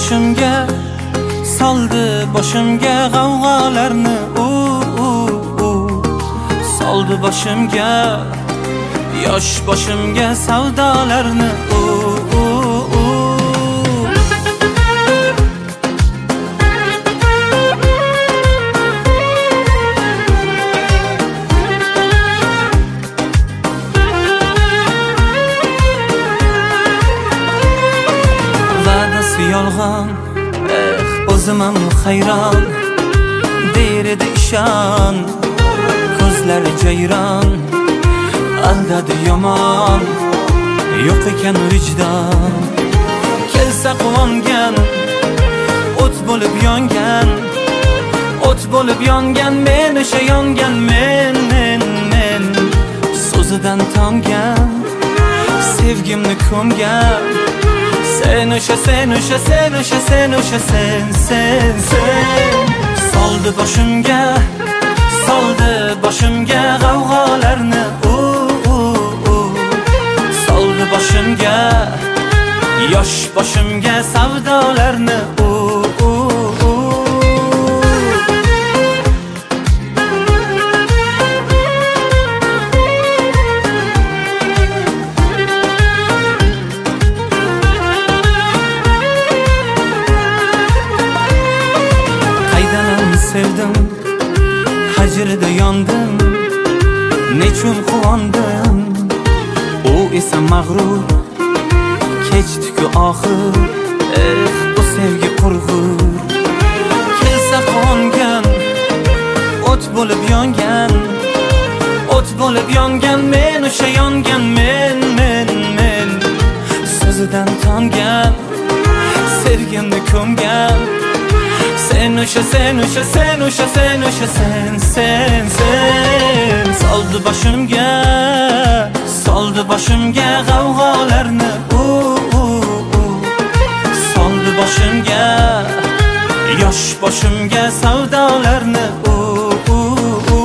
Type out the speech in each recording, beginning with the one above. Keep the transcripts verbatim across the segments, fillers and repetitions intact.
boshimga, soldi boshimga g'avg'olarni u u u soldi boshimga, yosh boshimga savdolarni u u u va'dasi yolg'on, eh o'zimam hayron, derdi ishon, ko'zlari jayron, aldadi yomon, yo'q ekan vijdon. Kelsa quvongan, o't bo'lib yongan, o't bo'lib yongan, men o'sha yongan, men men men so'zidan tongan, sevgimni ko'mgan. Sen o'sha, sen o'sha, sen o'sha, sen o'sha, sen sen sen soldi boshimga, soldi boshimga g'avg'olarni u u u soldi boshimga, yosh boshimga savdolarni u u u sevdim, hajrida yondim, nechun quvondim, u esa mag'rur, kechdi-ku oxir, eh bu sevgi qurg'ur. Kelsa quvongan, o't bo'lib yongan, o't bo'lib yongan, men o'sha yongan, men men men so'zidan tongan, sevgimni ko'mgan. Sen o'sha, sen o'sha, sen o'sha, sen o'sha, sen sen sen soldi boshimga, soldi boshimga g'avg'olarni u u u soldi boshimga, yosh boshimga savdolarni u u u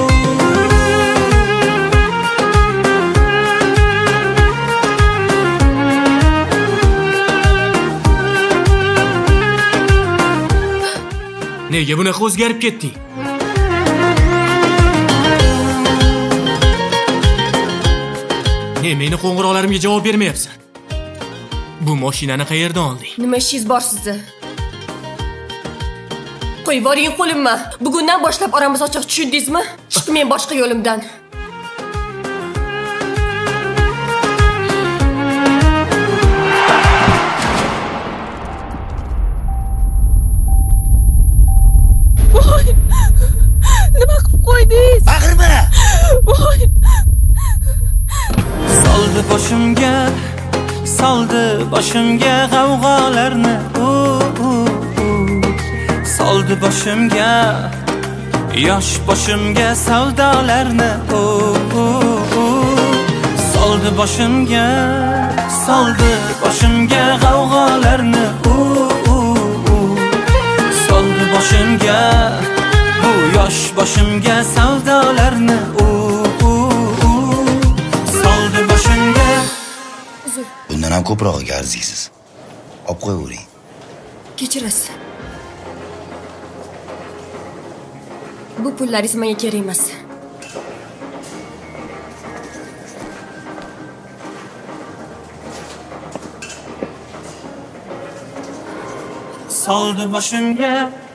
Nega bunaqa o'zgarib ketding? Ne, meni qo'ng'iroqlarimga javob bermayapsan. Bu mashinani qayerdan olding? Nima ishingiz bor sizni? Qo'yib yuboring qo'limni. Bugundan boshlab oramiz ochiq, tushundingizmi? Chiqmang boshqa yo'limdan. Soldi boshimga, soldi boshimga g'avg'olarni u u u soldi boshimga, yosh boshimga savdolarni u u u soldi boshimga, soldi boshimga g'avg'olarni u u u soldi boshimga, bu yosh boshimga savdolarni u u u soldi boshimga. Bundan ham ko'proq arziysiz. Olib qo'yavering. Kechirasiz. Bu pullaringiz menga kerak emas. Soldi boshimga,